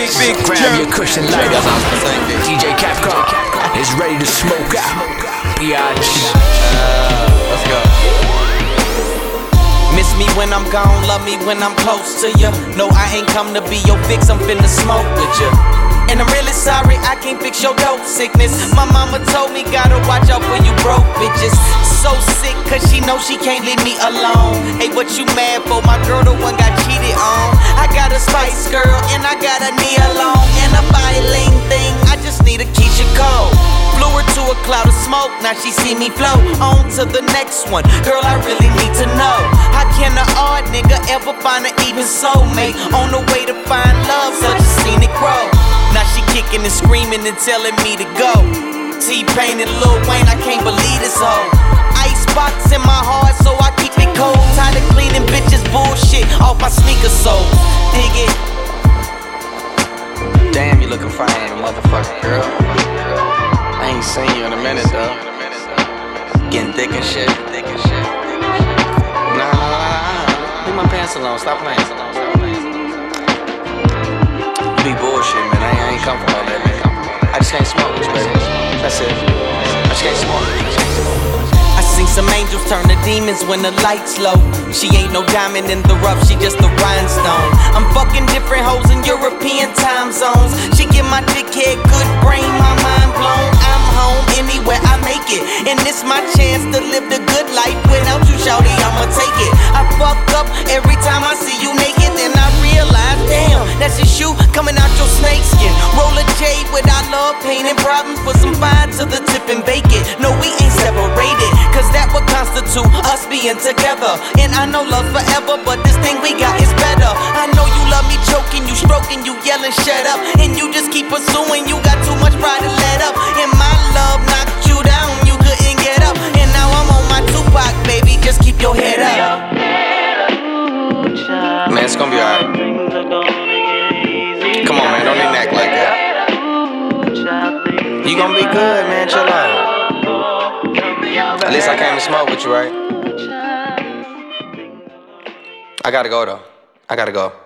Big Grab your cushion lighter. DJ Capcom is ready to smoke out. Biatch. Let's go. Miss me when I'm gone, love me when I'm close to you. No, I ain't come to be your fix, I'm finna smoke with you. And I'm really sorry, I can't fix your dope sickness. My mama told me, gotta watch out for you broke bitches. So sick, cause she knows she can't leave me alone. Hey, what you mad for? My girl the one got cheated on. I got a Spice Girl, and I got a Nia Long, and a violin thing, I just need a Keisha Cole. Flew her to a cloud of smoke, now she see me float. On to the next one, girl, I really need to know. How can an odd nigga ever find an even soulmate? On the way to find love, such a scenic road. Now she kicking and screaming and telling me to go. T-Pain and Lil Wayne, I can't believe this hoe. Icebox in my heart, so I keep it cold. Tired of cleaning bitches bullshit off my sneaker soles. Dig it. Damn, you looking fine, motherfucker, girl. I ain't seen you in a minute, though. Getting thick and shit. Nah. Leave my pants alone. Stop playing. Be bullshit, man. I ain't come from all that, man. I just can't smoke with you, baby. That's it. I just can't smoke with you. I seen some angels turn to demons when the lights low. She ain't no diamond in the rough, she just a rhinestone. I'm fucking different hoes in European time zones. She give my dickhead good brain, my mind blown. I'm home anywhere I make it, and it's my chance to live the good life. Without you, shawty, I'ma take it. I fuck up every time I see you naked, then I realize, damn, that's just you coming out your snakeskin. Roll a J with our love, pain and problems, put some fire to the tip and bake it. No, we ain't separated, cause that would constitute us being together. And I know love's forever, but this thing we got is better. I know you love me choking, you stroking, you yelling shut up, and you just keep pursuing, you got too much pride to let up. And my love knocked you down, you couldn't get up, and now I'm on my Tupac, baby, just keep your head up. Man, it's gonna be alright. Come on, man, don't even act like that. You gonna be good, man, chill out. At least I came to smoke with you, right? I gotta go, though. I gotta go.